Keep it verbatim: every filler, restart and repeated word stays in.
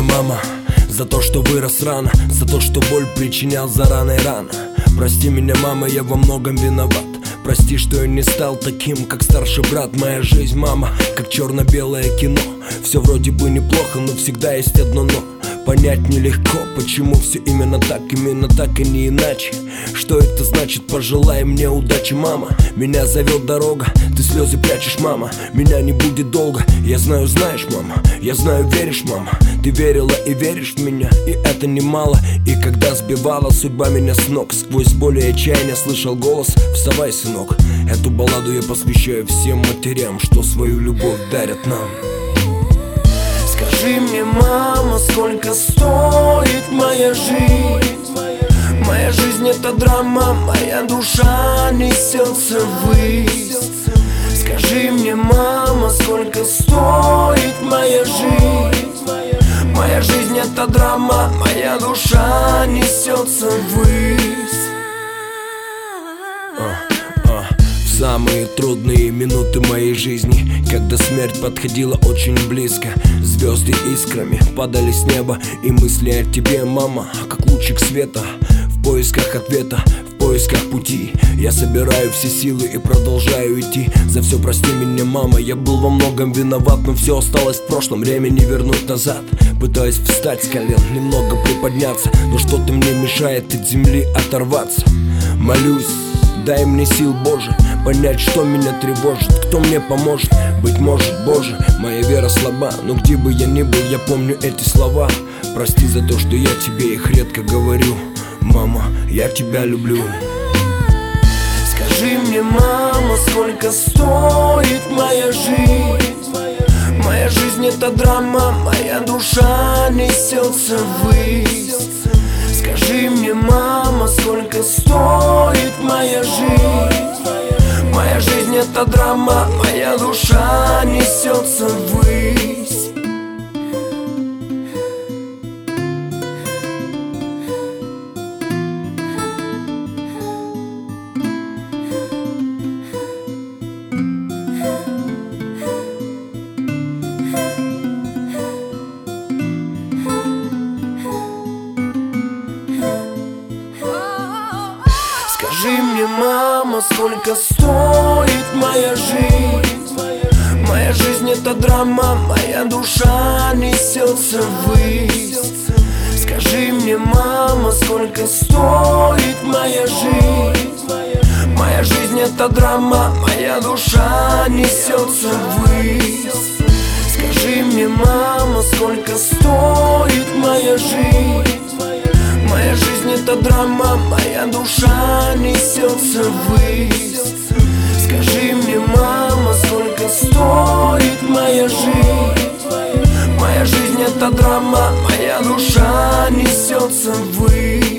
мама, за то, что вырос рано, за то, что боль причинял за раной рано. Прости меня, мама, я во многом виноват. Прости, что я не стал таким, как старший брат. Моя жизнь, мама, как черно-белое кино. Все вроде бы неплохо, но всегда есть одно но. Понять нелегко, почему все именно так, именно так и не иначе. Что это значит? Пожелай мне удачи, мама. Меня зовет дорога, ты слезы прячешь, мама. Меня не будет долго, я знаю, знаешь, мама. Я знаю, веришь, мама. Ты верила и веришь в меня, и это немало. И когда сбивала судьба меня с ног, сквозь боль и отчаяние слышал голос: вставай, сынок. Эту балладу я посвящаю всем матерям, что свою любовь дарят нам. Скажи мне, мама, сколько стоит моя жизнь? Моя жизнь — это драма, моя душа несется ввысь. Скажи мне, мама, сколько стоит моя жизнь? Моя жизнь — это драма, моя душа несется ввысь. В самые трудные минуты моей жизни, когда смерть подходила очень близко, звезды искрами падали с неба, и мысли о тебе, мама, как лучик света. В поисках ответа, в поисках пути я собираю все силы и продолжаю идти. За все прости меня, мама, я был во многом виноват, но все осталось в прошлом, время не вернуть назад. Пытаюсь встать с колен, немного приподняться, но что-то мне мешает от земли оторваться. Молюсь, дай мне сил, Боже, понять, что меня тревожит, кто мне поможет. Быть может, Боже, моя вера слаба, но где бы я ни был, я помню эти слова. Прости за то, что я тебе их редко говорю. Мама, я тебя люблю. Скажи мне, мама, сколько стоит моя жизнь? Моя жизнь — это драма, моя душа несется ввысь. Скажи мне, мама, сколько стоит моя жизнь? Моя жизнь — это драма, моя душа несется ввысь. Скажи мне, мама, сколько стоит моя жизнь? Моя жизнь — это драма, моя душа несется ввысь. Скажи мне, мама, сколько стоит моя жизнь? Моя жизнь — это драма, моя душа несется ввысь. Скажи мне, мама, сколько стоит моя жизнь? Моя жизнь — это драма, моя душа несется ввысь. Скажи мне, мама, сколько стоит моя жизнь? Моя жизнь — это драма, моя душа несется ввысь.